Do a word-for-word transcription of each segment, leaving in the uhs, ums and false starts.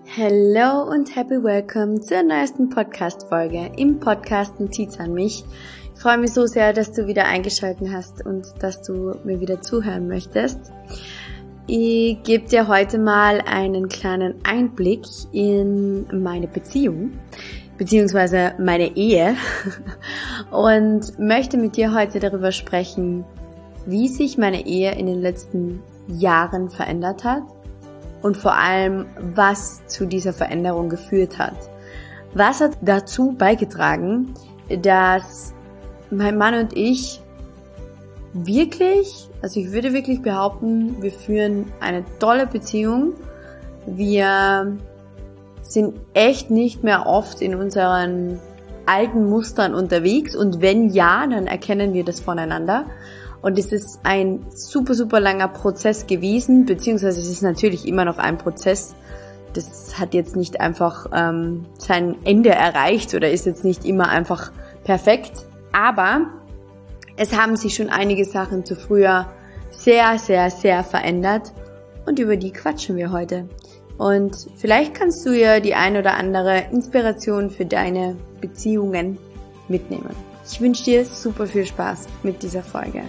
Hello und happy welcome zur neuesten Podcast-Folge im Podcast Notiz an mich. Ich freue mich so sehr, dass du wieder eingeschaltet hast und dass du mir wieder zuhören möchtest. Ich gebe dir heute mal einen kleinen Einblick in meine Beziehung, beziehungsweise meine Ehe und möchte mit dir heute darüber sprechen, wie sich meine Ehe in den letzten Jahren verändert hat. Und vor allem, was zu dieser Veränderung geführt hat. Was hat dazu beigetragen, dass mein Mann und ich wirklich, also ich würde wirklich behaupten, wir führen eine tolle Beziehung. Wir sind echt nicht mehr oft in unseren alten Mustern unterwegs und wenn ja, dann erkennen wir das voneinander. Und es ist ein super, super langer Prozess gewesen, beziehungsweise es ist natürlich immer noch ein Prozess. Das hat jetzt nicht einfach ähm, sein Ende erreicht oder ist jetzt nicht immer einfach perfekt. Aber es haben sich schon einige Sachen zu früher sehr, sehr, sehr verändert. Und über die quatschen wir heute. Und vielleicht kannst du ja die ein oder andere Inspiration für deine Beziehungen mitnehmen. Ich wünsche dir super viel Spaß mit dieser Folge.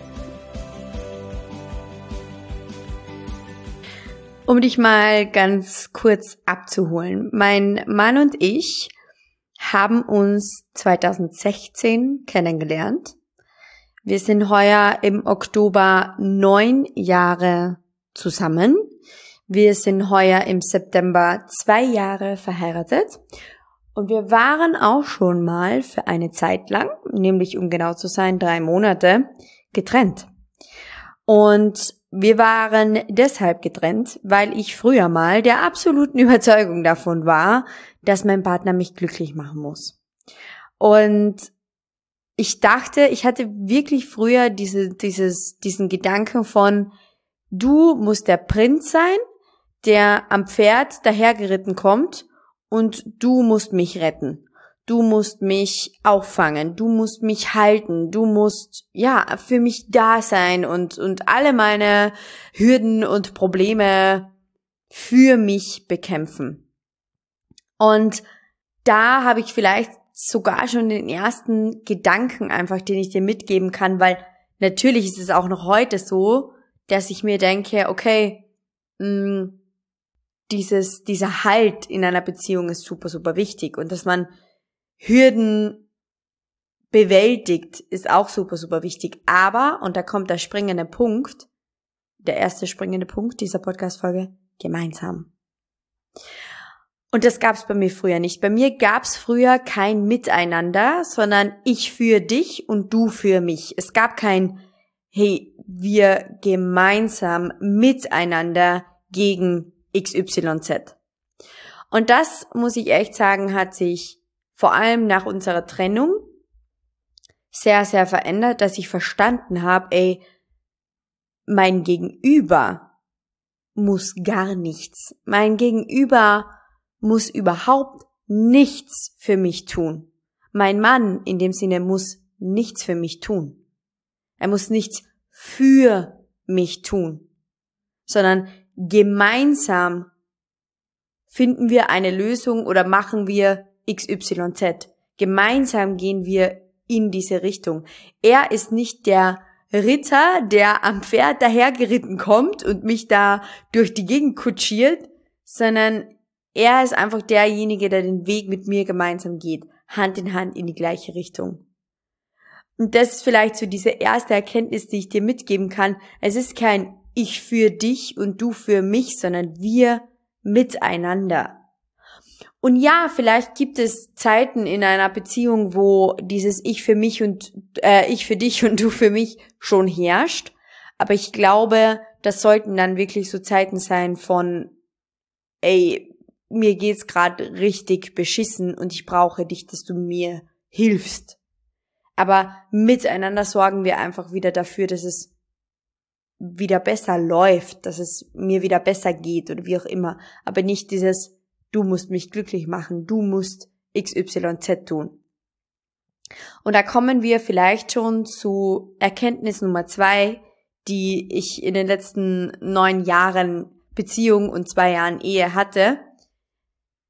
Um dich mal ganz kurz abzuholen. Mein Mann und ich haben uns zwanzig sechzehn kennengelernt. Wir sind heuer im Oktober neun Jahre zusammen. Wir sind heuer im September zwei Jahre verheiratet. Und wir waren auch schon mal für eine Zeit lang, nämlich um genau zu sein, drei Monate, getrennt. Und wir waren deshalb getrennt, weil ich früher mal der absoluten Überzeugung davon war, dass mein Partner mich glücklich machen muss. Und ich dachte, ich hatte wirklich früher diese, dieses, diesen Gedanken von, du musst der Prinz sein, der am Pferd dahergeritten kommt und du musst mich retten. Du musst mich auffangen, du musst mich halten, du musst, ja, für mich da sein und, und alle meine Hürden und Probleme für mich bekämpfen. Und da habe ich vielleicht sogar schon den ersten Gedanken einfach, den ich dir mitgeben kann, weil natürlich ist es auch noch heute so, dass ich mir denke, okay, mh, dieses, dieser Halt in einer Beziehung ist super, super wichtig und dass man Hürden bewältigt, ist auch super, super wichtig. Aber, und da kommt der springende Punkt, der erste springende Punkt dieser Podcast-Folge, gemeinsam. Und das gab's bei mir früher nicht. Bei mir gab's früher kein Miteinander, sondern ich für dich und du für mich. Es gab kein, hey, wir gemeinsam miteinander gegen X Y Z. Und das, muss ich echt sagen, hat sich vor allem nach unserer Trennung sehr, sehr verändert, dass ich verstanden habe, ey, mein Gegenüber muss gar nichts. Mein Gegenüber muss überhaupt nichts für mich tun. Mein Mann in dem Sinne muss nichts für mich tun. Er muss nichts für mich tun, sondern gemeinsam finden wir eine Lösung oder machen wir X Y Z. Gemeinsam gehen wir in diese Richtung. Er ist nicht der Ritter, der am Pferd dahergeritten kommt und mich da durch die Gegend kutschiert, sondern er ist einfach derjenige, der den Weg mit mir gemeinsam geht, Hand in Hand in die gleiche Richtung. Und das ist vielleicht so diese erste Erkenntnis, die ich dir mitgeben kann. Es ist kein Ich für dich und du für mich, sondern wir miteinander. Und ja, vielleicht gibt es Zeiten in einer Beziehung, wo dieses Ich für mich und äh, ich für dich und du für mich schon herrscht. Aber ich glaube, das sollten dann wirklich so Zeiten sein von, ey, mir geht's gerade richtig beschissen und ich brauche dich, dass du mir hilfst. Aber miteinander sorgen wir einfach wieder dafür, dass es wieder besser läuft, dass es mir wieder besser geht oder wie auch immer. Aber nicht dieses du musst mich glücklich machen, du musst X Y Z tun. Und da kommen wir vielleicht schon zu Erkenntnis Nummer zwei, die ich in den letzten neun Jahren Beziehung und zwei Jahren Ehe hatte.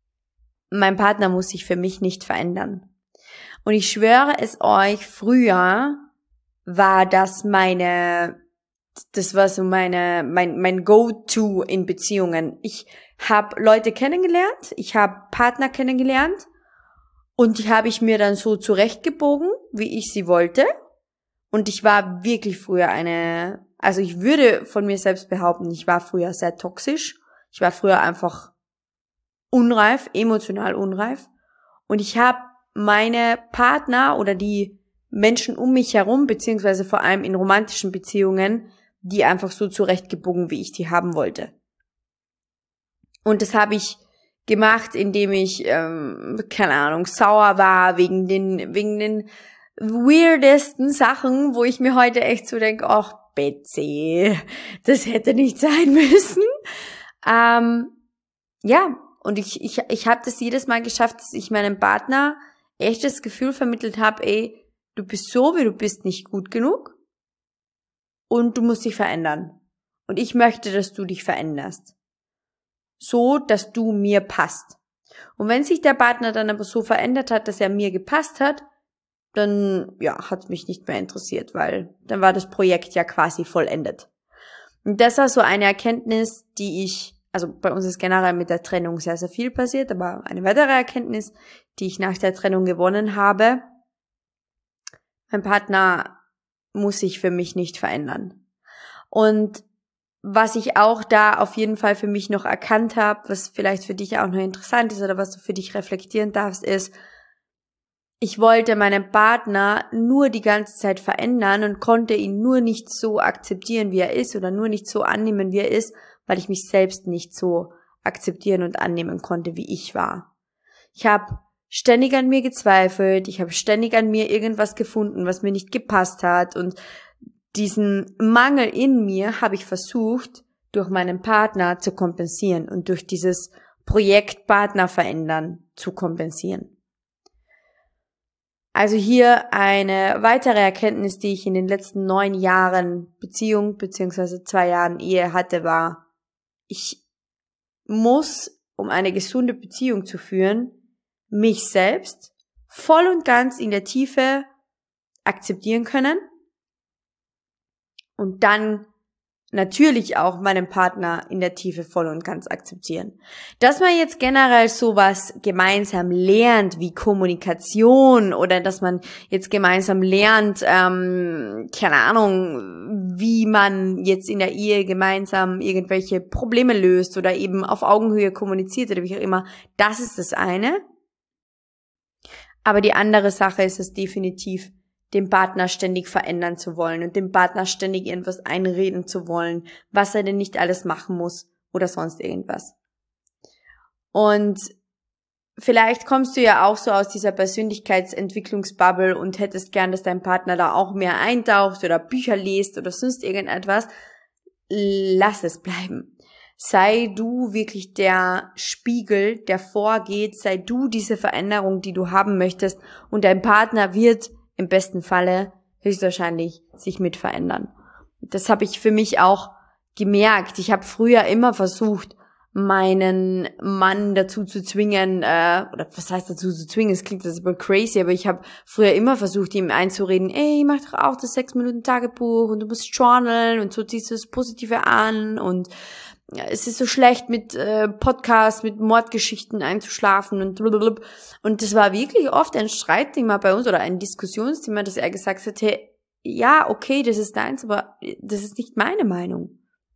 mein Partner muss sich für mich nicht verändern. Und ich schwöre es euch, früher war das meine, das war so meine, mein, mein Go-To in Beziehungen. Ich habe Leute kennengelernt, ich habe Partner kennengelernt und die habe ich mir dann so zurechtgebogen, wie ich sie wollte. Und ich war wirklich früher eine, also ich würde von mir selbst behaupten, ich war früher sehr toxisch. Ich war früher einfach unreif, emotional unreif. Und ich habe meine Partner oder die Menschen um mich herum, beziehungsweise vor allem in romantischen Beziehungen, die einfach so zurechtgebogen, wie ich die haben wollte. Und das habe ich gemacht, indem ich, ähm, keine Ahnung, sauer war wegen den, wegen den weirdesten Sachen, wo ich mir heute echt so denke, ach Betsy, das hätte nicht sein müssen. Ähm, ja, und ich ich ich habe das jedes Mal geschafft, dass ich meinem Partner echt das Gefühl vermittelt habe, ey, du bist so, wie du bist, nicht gut genug und du musst dich verändern. Und ich möchte, dass du dich veränderst. So, dass du mir passt. Und wenn sich der Partner dann aber so verändert hat, dass er mir gepasst hat, dann, ja, hat mich nicht mehr interessiert, weil dann war das Projekt ja quasi vollendet. Und das war so eine Erkenntnis, die ich, also bei uns ist generell mit der Trennung sehr, sehr viel passiert, aber eine weitere Erkenntnis, die ich nach der Trennung gewonnen habe, mein Partner muss sich für mich nicht verändern. Und was ich auch da auf jeden Fall für mich noch erkannt habe, was vielleicht für dich auch noch interessant ist oder was du für dich reflektieren darfst, ist, ich wollte meinen Partner nur die ganze Zeit verändern und konnte ihn nur nicht so akzeptieren, wie er ist oder nur nicht so annehmen, wie er ist, weil ich mich selbst nicht so akzeptieren und annehmen konnte, wie ich war. Ich habe ständig an mir gezweifelt, ich habe ständig an mir irgendwas gefunden, was mir nicht gepasst hat und diesen Mangel in mir habe ich versucht, durch meinen Partner zu kompensieren und durch dieses Projekt Partner verändern zu kompensieren. Also hier eine weitere Erkenntnis, die ich in den letzten neun Jahren Beziehung beziehungsweise zwei Jahren Ehe hatte, war, ich muss, um eine gesunde Beziehung zu führen, mich selbst voll und ganz in der Tiefe akzeptieren können und dann natürlich auch meinen Partner in der Tiefe voll und ganz akzeptieren. Dass man jetzt generell sowas gemeinsam lernt wie Kommunikation oder dass man jetzt gemeinsam lernt, ähm, keine Ahnung, wie man jetzt in der Ehe gemeinsam irgendwelche Probleme löst oder eben auf Augenhöhe kommuniziert oder wie auch immer, das ist das eine. Aber die andere Sache ist es definitiv, den Partner ständig verändern zu wollen und dem Partner ständig irgendwas einreden zu wollen, was er denn nicht alles machen muss oder sonst irgendwas. Und vielleicht kommst du ja auch so aus dieser Persönlichkeitsentwicklungsbubble und hättest gern, dass dein Partner da auch mehr eintaucht oder Bücher liest oder sonst irgendetwas. Lass es bleiben. Sei du wirklich der Spiegel, der vorgeht, sei du diese Veränderung, die du haben möchtest und dein Partner wird im besten Falle höchstwahrscheinlich sich mit verändern. Das habe ich für mich auch gemerkt. Ich habe früher immer versucht, meinen Mann dazu zu zwingen, äh, oder was heißt dazu zu zwingen, es klingt das super crazy, aber ich habe früher immer versucht, ihm einzureden, ey, mach doch auch das sechs Minuten Tagebuch und du musst journalen und so ziehst du das Positive an und ja, es ist so schlecht mit äh, Podcasts, mit Mordgeschichten einzuschlafen und blablabla. Und das war wirklich oft ein Streitthema bei uns oder ein Diskussionsthema, dass er gesagt hat, hey, ja, okay, das ist deins, aber das ist nicht meine Meinung.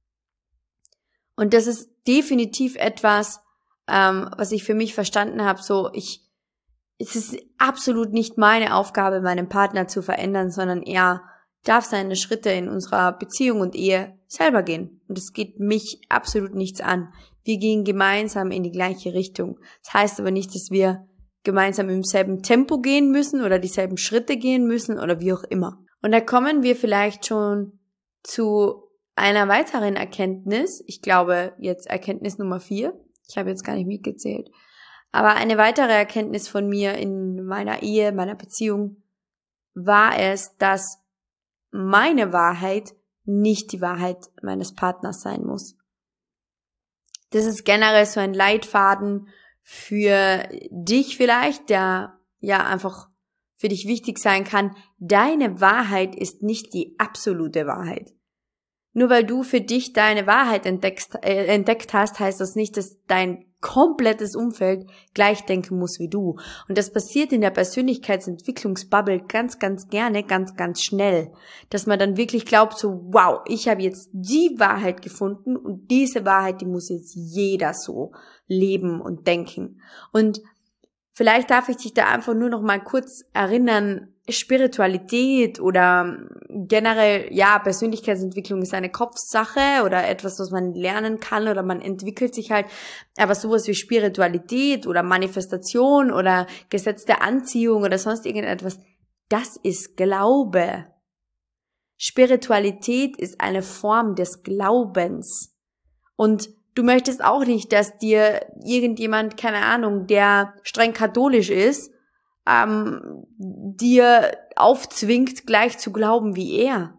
Und das ist definitiv etwas, ähm, was ich für mich verstanden habe, so ich, es ist absolut nicht meine Aufgabe, meinen Partner zu verändern, sondern er darf seine Schritte in unserer Beziehung und Ehe selber gehen. Und es geht mich absolut nichts an. Wir gehen gemeinsam in die gleiche Richtung. Das heißt aber nicht, dass wir gemeinsam im selben Tempo gehen müssen oder dieselben Schritte gehen müssen oder wie auch immer. Und da kommen wir vielleicht schon zu einer weiteren Erkenntnis. Ich glaube jetzt Erkenntnis Nummer vier. Ich habe jetzt gar nicht mitgezählt. Aber eine weitere Erkenntnis von mir in meiner Ehe, meiner Beziehung war es, dass meine Wahrheit nicht die Wahrheit meines Partners sein muss. Das ist generell so ein Leitfaden für dich vielleicht, der ja einfach für dich wichtig sein kann, deine Wahrheit ist nicht die absolute Wahrheit. Nur weil du für dich deine Wahrheit entdeckst, äh, entdeckt hast, heißt das nicht, dass dein komplettes Umfeld gleich denken muss wie du. Und das passiert in der Persönlichkeitsentwicklungsbubble ganz, ganz gerne, ganz, ganz schnell. Dass man dann wirklich glaubt so, wow, ich habe jetzt die Wahrheit gefunden und diese Wahrheit, die muss jetzt jeder so leben und denken. Und vielleicht darf ich dich da einfach nur noch mal kurz erinnern, Spiritualität oder generell, ja, Persönlichkeitsentwicklung ist eine Kopfsache oder etwas, was man lernen kann oder man entwickelt sich halt, aber sowas wie Spiritualität oder Manifestation oder Gesetz der Anziehung oder sonst irgendetwas, das ist Glaube. Spiritualität ist eine Form des Glaubens. Und du möchtest auch nicht, dass dir irgendjemand, keine Ahnung, der streng katholisch ist, ähm, dir aufzwingt, gleich zu glauben wie er.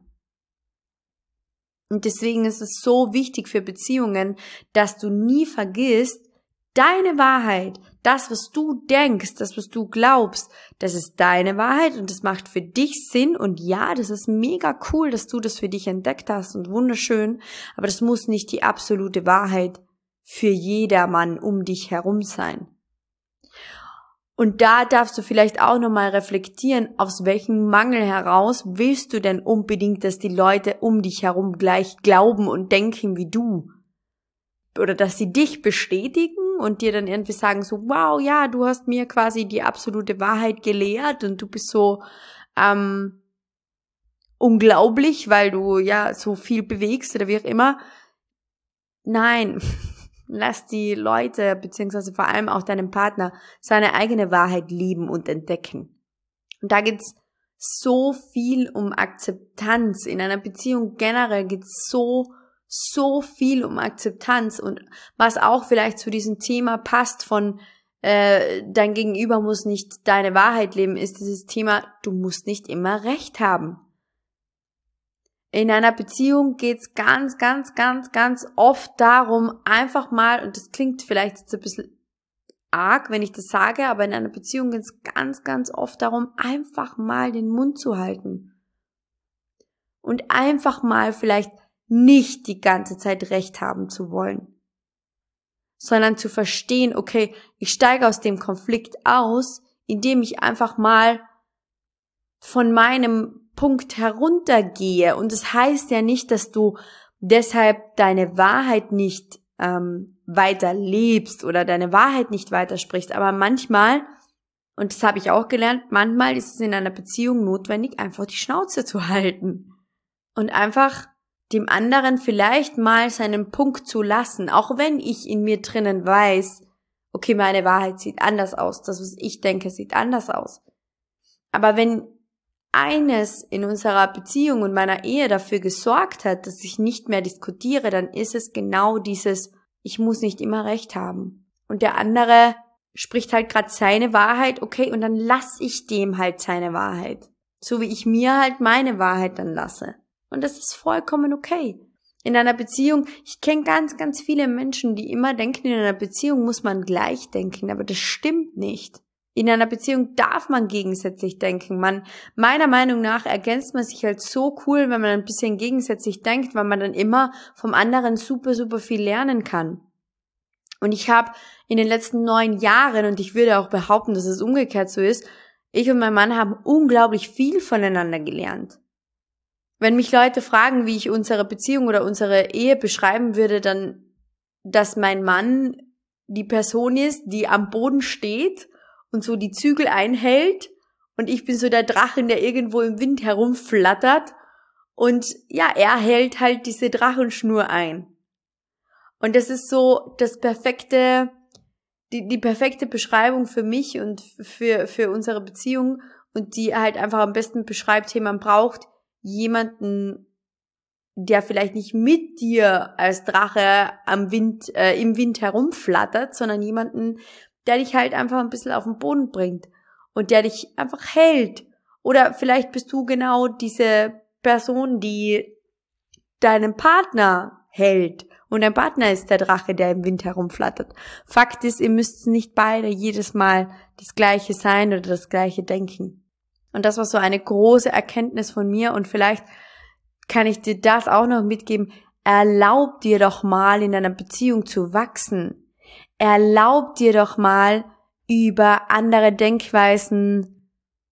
Und deswegen ist es so wichtig für Beziehungen, dass du nie vergisst, deine Wahrheit, das, was du denkst, das, was du glaubst, das ist deine Wahrheit und das macht für dich Sinn und ja, das ist mega cool, dass du das für dich entdeckt hast und wunderschön, aber das muss nicht die absolute Wahrheit für jedermann um dich herum sein. Und da darfst du vielleicht auch nochmal reflektieren, aus welchem Mangel heraus willst du denn unbedingt, dass die Leute um dich herum gleich glauben und denken wie du? Oder dass sie dich bestätigen und dir dann irgendwie sagen so, wow, ja, du hast mir quasi die absolute Wahrheit gelehrt und du bist so ähm, unglaublich, weil du ja so viel bewegst oder wie auch immer. Nein. Lass die Leute, beziehungsweise vor allem auch deinen Partner, seine eigene Wahrheit lieben und entdecken. Und da geht's so viel um Akzeptanz. In einer Beziehung generell geht's so, so viel um Akzeptanz. Und was auch vielleicht zu diesem Thema passt von äh, dein Gegenüber muss nicht deine Wahrheit leben, ist dieses Thema, du musst nicht immer Recht haben. In einer Beziehung geht's ganz, ganz, ganz, ganz oft darum, einfach mal, und das klingt vielleicht jetzt ein bisschen arg, wenn ich das sage, aber in einer Beziehung geht's ganz, ganz oft darum, einfach mal den Mund zu halten. Und einfach mal vielleicht nicht die ganze Zeit Recht haben zu wollen. Sondern zu verstehen, okay, ich steige aus dem Konflikt aus, indem ich einfach mal von meinem Punkt heruntergehe. Und das heißt ja nicht, dass du deshalb deine Wahrheit nicht ähm, weiter lebst oder deine Wahrheit nicht weitersprichst. Aber manchmal, und das habe ich auch gelernt, manchmal ist es in einer Beziehung notwendig, einfach die Schnauze zu halten. Und einfach dem anderen vielleicht mal seinen Punkt zu lassen. Auch wenn ich in mir drinnen weiß, okay, meine Wahrheit sieht anders aus. Das, was ich denke, sieht anders aus. Aber wenn eines in unserer Beziehung und meiner Ehe dafür gesorgt hat, dass ich nicht mehr diskutiere, dann ist es genau dieses, ich muss nicht immer Recht haben. Und der andere spricht halt gerade seine Wahrheit, okay, und dann lasse ich dem halt seine Wahrheit. So wie ich mir halt meine Wahrheit dann lasse. Und das ist vollkommen okay. In einer Beziehung, ich kenne ganz, ganz viele Menschen, die immer denken, in einer Beziehung muss man gleich denken, aber das stimmt nicht. In einer Beziehung darf man gegensätzlich denken. Man, meiner Meinung nach ergänzt man sich halt so cool, wenn man ein bisschen gegensätzlich denkt, weil man dann immer vom anderen super, super viel lernen kann. Und ich habe in den letzten neun Jahren, und ich würde auch behaupten, dass es umgekehrt so ist, ich und mein Mann haben unglaublich viel voneinander gelernt. Wenn mich Leute fragen, wie ich unsere Beziehung oder unsere Ehe beschreiben würde, dann, dass mein Mann die Person ist, die am Boden steht und so die Zügel einhält und ich bin so der Drachen, der irgendwo im Wind herumflattert und ja, er hält halt diese Drachenschnur ein. Und das ist so das perfekte, die, die perfekte Beschreibung für mich und für, für unsere Beziehung und die halt einfach am besten beschreibt, hey, man braucht jemanden, der vielleicht nicht mit dir als Drache am Wind, äh, im Wind herumflattert, sondern jemanden, der dich halt einfach ein bisschen auf den Boden bringt und der dich einfach hält. Oder vielleicht bist du genau diese Person, die deinen Partner hält Und dein Partner ist der Drache, der im Wind herumflattert. Fakt ist, ihr müsst nicht beide jedes Mal das Gleiche sein oder das Gleiche denken. Und das war so eine große Erkenntnis von mir und vielleicht kann ich dir das auch noch mitgeben. Erlaub dir doch mal, in einer Beziehung zu wachsen. Erlaub dir doch mal, über andere Denkweisen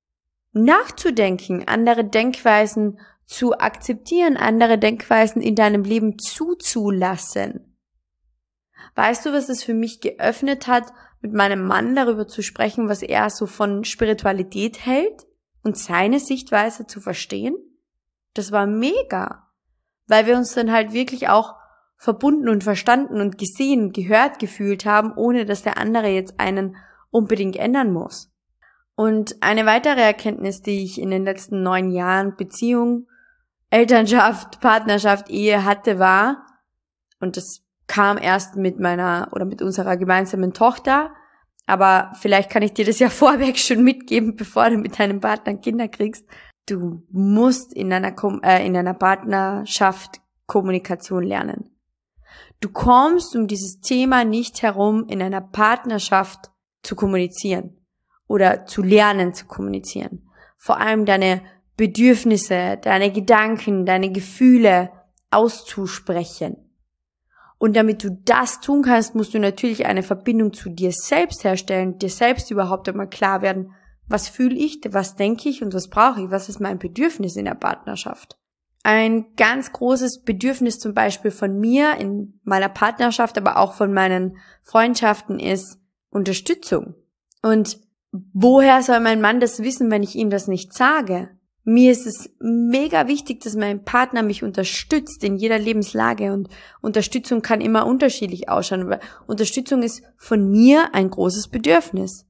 nachzudenken, andere Denkweisen zu akzeptieren, andere Denkweisen in deinem Leben zuzulassen. Weißt du, was es für mich geöffnet hat, mit meinem Mann darüber zu sprechen, was er so von Spiritualität hält und seine Sichtweise zu verstehen? Das war mega, weil wir uns dann halt wirklich auch verbunden und verstanden und gesehen, gehört gefühlt haben, ohne dass der andere jetzt einen unbedingt ändern muss. Und eine weitere Erkenntnis, die ich in den letzten neun Jahren Beziehung, Elternschaft, Partnerschaft, Ehe hatte, war, und das kam erst mit meiner oder mit unserer gemeinsamen Tochter, aber vielleicht kann ich dir das ja vorweg schon mitgeben, bevor du mit deinem Partner Kinder kriegst. Du musst in einer, äh, in einer Partnerschaft Kommunikation lernen. Du kommst um dieses Thema nicht herum, in einer Partnerschaft zu kommunizieren oder zu lernen zu kommunizieren. Vor allem deine Bedürfnisse, deine Gedanken, deine Gefühle auszusprechen. Und damit du das tun kannst, musst du natürlich eine Verbindung zu dir selbst herstellen, dir selbst überhaupt einmal klar werden, was fühle ich, was denke ich und was brauche ich, was ist mein Bedürfnis in der Partnerschaft. Ein ganz großes Bedürfnis zum Beispiel von mir in meiner Partnerschaft, aber auch von meinen Freundschaften ist Unterstützung. Und woher soll mein Mann das wissen, wenn ich ihm das nicht sage? Mir ist es mega wichtig, dass mein Partner mich unterstützt in jeder Lebenslage und Unterstützung kann immer unterschiedlich ausschauen, aber Unterstützung ist von mir ein großes Bedürfnis.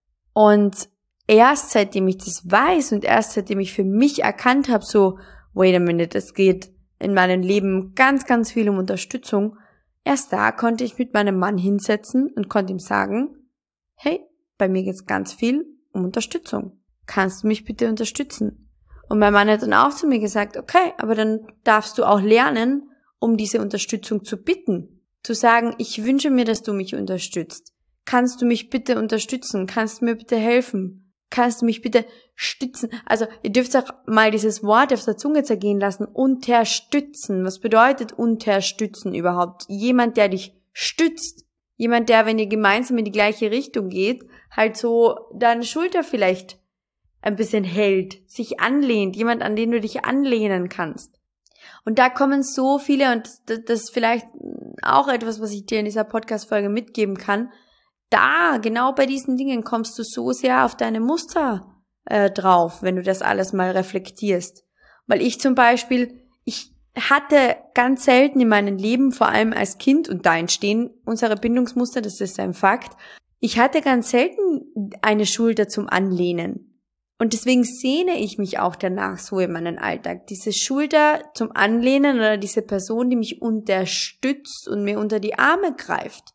Und erst seitdem ich das weiß und erst seitdem ich für mich erkannt habe, so, wait a minute, es geht in meinem Leben ganz, ganz viel um Unterstützung, erst da konnte ich mit meinem Mann hinsetzen und konnte ihm sagen, hey, bei mir geht's ganz viel um Unterstützung. Kannst du mich bitte unterstützen? Und mein Mann hat dann auch zu mir gesagt, okay, aber dann darfst du auch lernen, um diese Unterstützung zu bitten. Zu sagen, ich wünsche mir, dass du mich unterstützt. Kannst du mich bitte unterstützen? Kannst du mir bitte helfen? Kannst du mich bitte stützen? Also ihr dürft auch mal dieses Wort auf der Zunge zergehen lassen. Unterstützen. Was bedeutet unterstützen überhaupt? Jemand, der dich stützt. Jemand, der, wenn ihr gemeinsam in die gleiche Richtung geht, halt so deine Schulter vielleicht ein bisschen hält, sich anlehnt. Jemand, an den du dich anlehnen kannst. Und da kommen so viele, und das, das ist vielleicht auch etwas, was ich dir in dieser Podcast-Folge mitgeben kann. Da, genau bei diesen Dingen kommst du so sehr auf deine Muster äh, drauf, wenn du das alles mal reflektierst. Weil ich zum Beispiel, ich hatte ganz selten in meinem Leben, vor allem als Kind, und da entstehen unsere Bindungsmuster, das ist ein Fakt, ich hatte ganz selten eine Schulter zum Anlehnen. Und deswegen sehne ich mich auch danach so in meinem Alltag. Diese Schulter zum Anlehnen oder diese Person, die mich unterstützt und mir unter die Arme greift.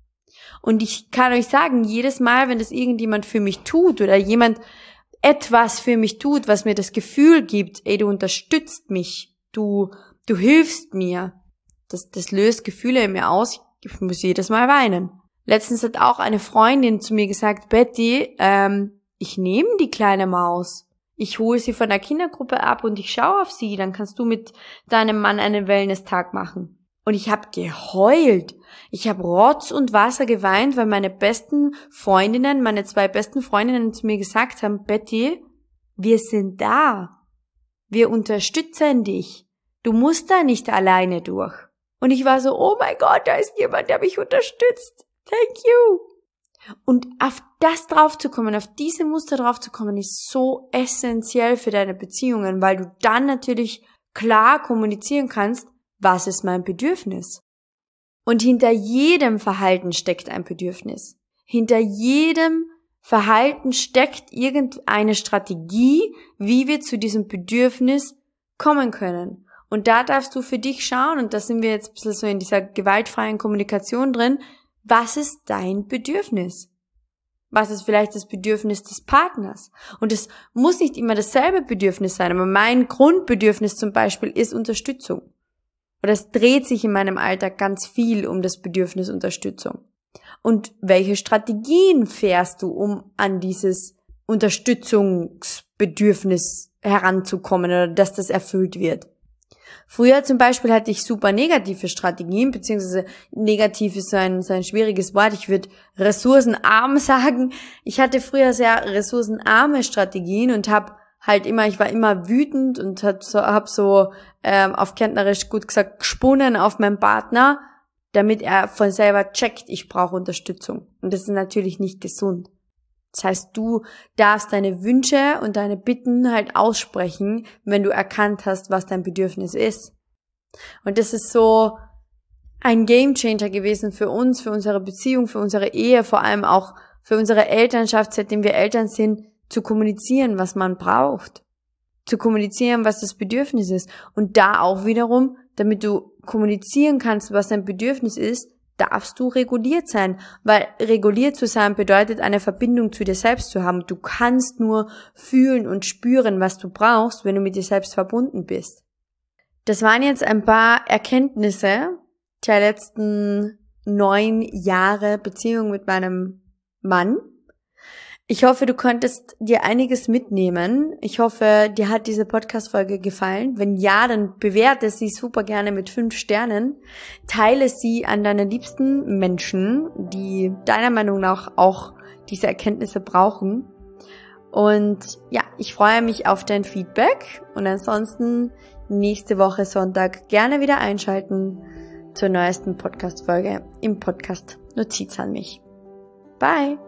Und ich kann euch sagen, jedes Mal, wenn das irgendjemand für mich tut oder jemand etwas für mich tut, was mir das Gefühl gibt, ey, du unterstützt mich, du, du hilfst mir, das, das löst Gefühle in mir aus, ich muss jedes Mal weinen. Letztens hat auch eine Freundin zu mir gesagt, Betty, ähm, ich nehme die kleine Maus. Ich hole sie von der Kindergruppe ab und ich schaue auf sie. Dann kannst du mit deinem Mann einen Wellness-Tag machen. Und ich habe geheult. Ich habe Rotz und Wasser geweint, weil meine besten Freundinnen, meine zwei besten Freundinnen zu mir gesagt haben, Betty, wir sind da. Wir unterstützen dich. Du musst da nicht alleine durch. Und ich war so, oh mein Gott, da ist jemand, der mich unterstützt. Thank you. Und auf das draufzukommen, auf diese Muster draufzukommen, ist so essentiell für deine Beziehungen, weil du dann natürlich klar kommunizieren kannst, was ist mein Bedürfnis? Und hinter jedem Verhalten steckt ein Bedürfnis. Hinter jedem Verhalten steckt irgendeine Strategie, wie wir zu diesem Bedürfnis kommen können. Und da darfst du für dich schauen, und da sind wir jetzt ein bisschen so in dieser gewaltfreien Kommunikation drin, was ist dein Bedürfnis? Was ist vielleicht das Bedürfnis des Partners? Und es muss nicht immer dasselbe Bedürfnis sein, aber mein Grundbedürfnis zum Beispiel ist Unterstützung. oder es dreht sich in meinem Alltag ganz viel um das Bedürfnis Unterstützung. Und welche Strategien fährst du, um an dieses Unterstützungsbedürfnis heranzukommen oder dass das erfüllt wird? Früher zum Beispiel hatte ich super negative Strategien, beziehungsweise negativ ist so ein, so ein schwieriges Wort. Ich würde ressourcenarm sagen. Ich hatte früher sehr ressourcenarme Strategien und habe halt immer, ich war immer wütend und hab so, hab so ähm, auf Kärntnerisch gut gesagt gesponnen auf meinen Partner, damit er von selber checkt, ich brauche Unterstützung. Und das ist natürlich nicht gesund. Das heißt, du darfst deine Wünsche und deine Bitten halt aussprechen, wenn du erkannt hast, was dein Bedürfnis ist. Und das ist so ein Gamechanger gewesen für uns, für unsere Beziehung, für unsere Ehe, vor allem auch für unsere Elternschaft, seitdem wir Eltern sind, zu kommunizieren, was man braucht. Zu kommunizieren, was das Bedürfnis ist. Und da auch wiederum, damit du kommunizieren kannst, was dein Bedürfnis ist, darfst du reguliert sein, weil reguliert zu sein bedeutet, eine Verbindung zu dir selbst zu haben. Du kannst nur fühlen und spüren, was du brauchst, wenn du mit dir selbst verbunden bist. Das waren jetzt ein paar Erkenntnisse der letzten neun Jahre Beziehung mit meinem Mann. Ich hoffe, du konntest dir einiges mitnehmen. Ich hoffe, dir hat diese Podcast-Folge gefallen. Wenn ja, dann bewerte sie super gerne mit fünf Sternen. Teile sie an deine liebsten Menschen, die deiner Meinung nach auch diese Erkenntnisse brauchen. Und ja, ich freue mich auf dein Feedback. Und ansonsten nächste Woche Sonntag gerne wieder einschalten zur neuesten Podcast-Folge im Podcast Notiz an mich. Bye!